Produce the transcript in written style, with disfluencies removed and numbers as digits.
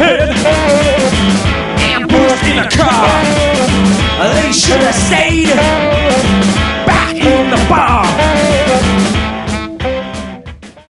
Ambushed in a car. They should have stayed